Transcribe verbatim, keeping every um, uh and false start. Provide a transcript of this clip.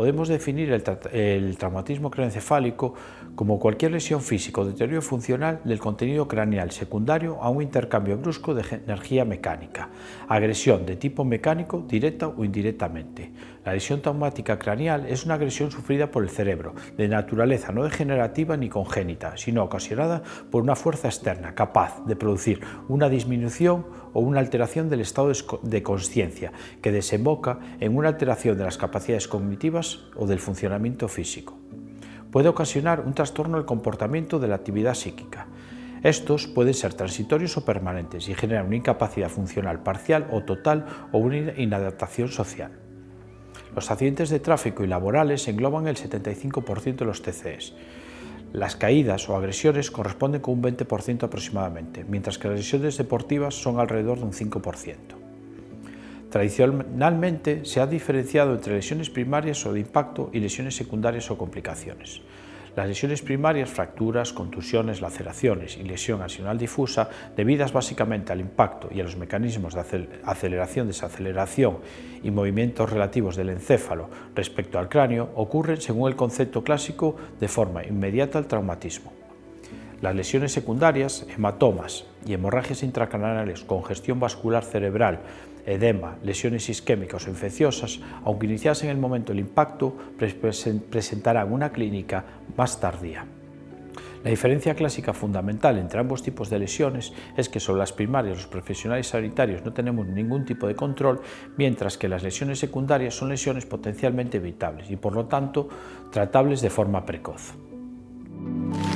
podemos definir el, tra el traumatismo craneoencefálico como cualquier lesión física o deterioro funcional del contenido craneal secundario a un intercambio brusco de energía mecánica, agresión de tipo mecánico directa o indirectamente. La lesión traumática craneal es una agresión sufrida por el cerebro, de naturaleza no degenerativa ni congénita, sino ocasionada por una fuerza externa capaz de producir una disminución o una alteración del estado de consciencia, que desemboca en una alteración de las capacidades cognitivas o del funcionamiento físico. Puede ocasionar un trastorno del comportamiento de la actividad psíquica. Estos pueden ser transitorios o permanentes y generan una incapacidad funcional parcial o total o una inadaptación social. Los accidentes de tráfico y laborales engloban el setenta y cinco por ciento de los T C Es. Las caídas o agresiones corresponden con un veinte por ciento aproximadamente, mientras que las lesiones deportivas son alrededor de un cinco por ciento. Tradicionalmente se ha diferenciado entre lesiones primarias o de impacto y lesiones secundarias o complicaciones. Las lesiones primarias, fracturas, contusiones, laceraciones y lesión axial difusa, debidas básicamente al impacto y a los mecanismos de aceleración, desaceleración y movimientos relativos del encéfalo respecto al cráneo, ocurren, según el concepto clásico, de forma inmediata al traumatismo. Las lesiones secundarias, hematomas y hemorragias intracraneales, congestión vascular cerebral, edema, lesiones isquémicas o infecciosas, aunque iniciadas en el momento del impacto, presentarán una clínica más tardía. La diferencia clásica fundamental entre ambos tipos de lesiones es que sobre las primarias los profesionales sanitarios no tenemos ningún tipo de control, mientras que las lesiones secundarias son lesiones potencialmente evitables y, por lo tanto, tratables de forma precoz.